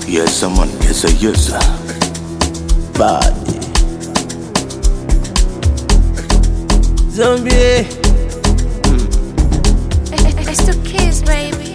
Yes, someone is a user. Body. Zombie. It's the kids, baby.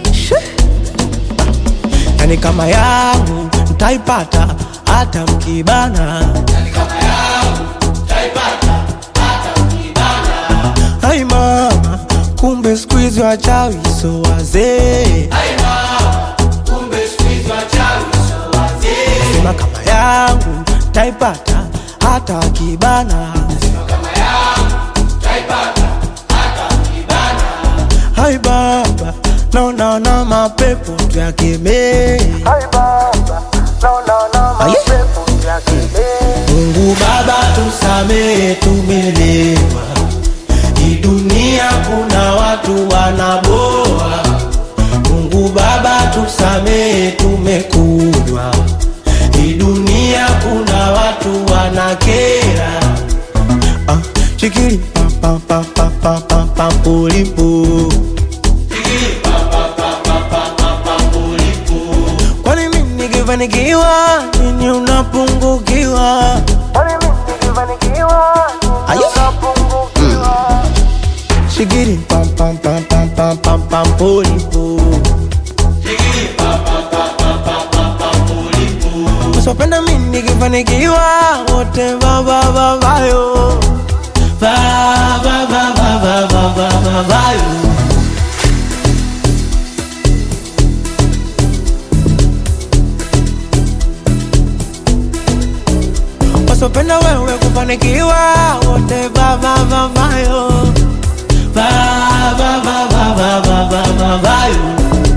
Yani kama yangu mtaipata hata mkibana. Yani kama yangu mtaipata hata mkibana. Hai mama, kumbe squeeze wachawi so wazee. Hai mama, kumbe squeeze wachawi so wazee. Sema kama yangu mtaipata hata kibana. Sema kama yangu mtaipata hata kibana. Hai baba, no mapepo tuyakemee. Hai baba, no mapepo tuyakemee. Mungu Baba tusamehe tumelewa. Hii dunia kuna watu wanaboa. Mungu Baba tusamehe tumekunywa. Hii dunia kuna watu wanakera. Chikiri pa pa pa pa pa pa pulipu. Kwani mimi nikifanikiwa nini unapungukiwa? Kwani mimi nikifanikiwa nini unapungukiwa? Shigiri pam pam pam pam pam pam pam polipo. Shigiri pam pam pam pam pam pam polipo. Usipenda mimi nikifanikiwa wote vayo. Vayo. Wasopenda wewe kufanikiwa wote vayo. Vayo.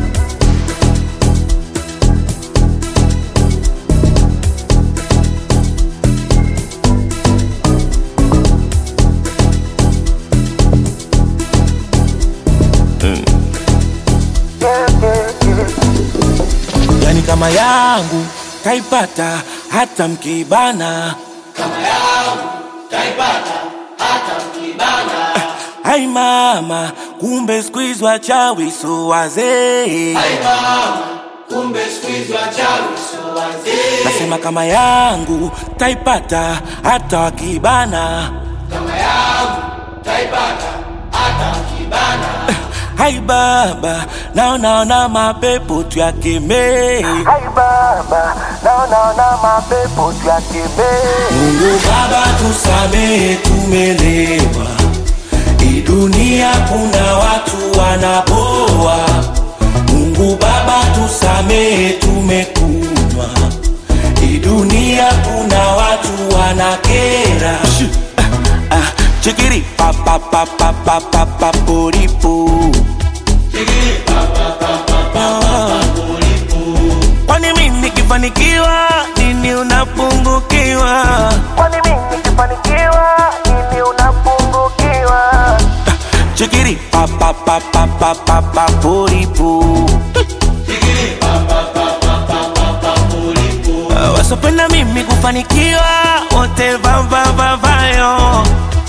Yani kama yangu taipata hata mkibana. Kama yangu taipata hata mkibana. Hai mama, kumbe squeeze wachawi so wazee. Hai mama, kumbe squeeze wachawi so wazee. Nasema kama yangu taipata hata wakibana. Kama yangu taipata hata wakibana. Hai baba, naona mapepo tuyakemee. Hai baba, naona mapepo tuyakemee. Mungu Baba tusamehe tumelewa. Hii dunia kuna watu wanaboa. Mungu Baba tusamehe tumekunywa. Hii dunia kuna watu wanakera. Chikiri pa pa pa pa pa pa pa polipo. Chikiri pa pa pa pa pa pa polipo. Kwani mimi nikifanikiwa nini unapungukiwa? Kwani mimi nikifanikiwa nini unapungukiwa? Chikiri pa pa pa pa pa pa pa polipo. Chikiri pa pa pa pa pa pa pa polipo. Wasopenda mimi kufanikiwa wote vayo.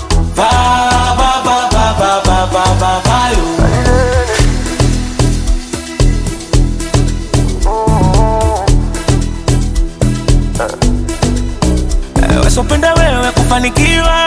Vayo. Wasopenda wewe kufanikiwa